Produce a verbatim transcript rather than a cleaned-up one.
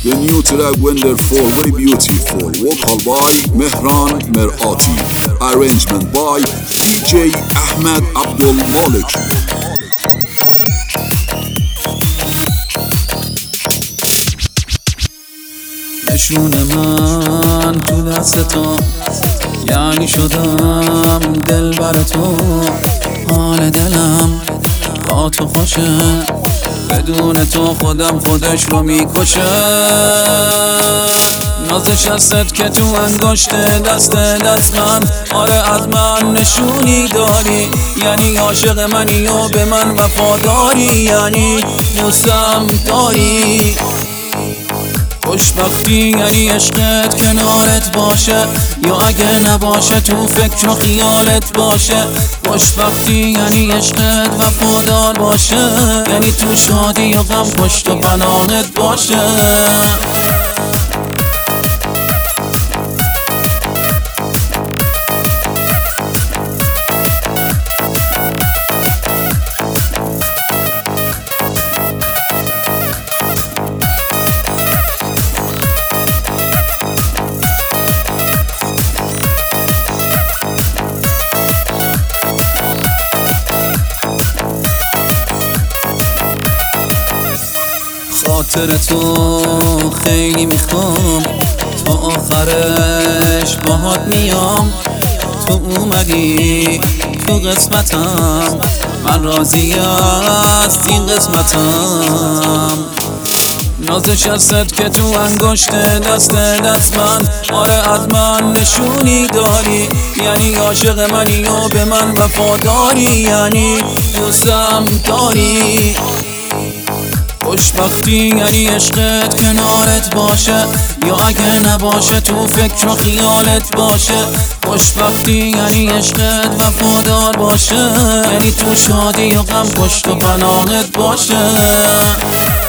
The new track Wonderful, very beautiful. Vocal by Mehran Merati. Arrangement by D J Ahmed Abdul Malik. نشون من تو دست تو، یعنی شدم دل بر تو. حال دلم با تو خوشه، بدون تو خودم خودش رو میکشه. نازش هستت که تو انگشت دست دست من، آره از من نشونی داری، یعنی عاشق منی و به من وفاداری، یعنی دوستم داری. خوشبختی یعنی عشقت کنارت باشه، یا اگه نباشه تو فکر و خیالت باشه. خوشبختی یعنی عشقت وفادار باشه، یعنی تو شادی و غم پشت و پناهت باشه. خاطر تو خیلی میخوام، تا آخرش باهات میام. تو اومدی تو قسمتم، من راضی از این قسمتم. نازش هستت که تو انگشت دست دست من، آره از من نشونی داری، یعنی عاشق منی و به من وفاداری، یعنی دوستم داری. خوشبختی یعنی عشقت کنارت باشه، یا اگه نباشه تو فکر و خیالت باشه. خوشبختی یعنی عشقت وفادار باشه، یعنی تو شادی و غم پشت و پناهت باشه.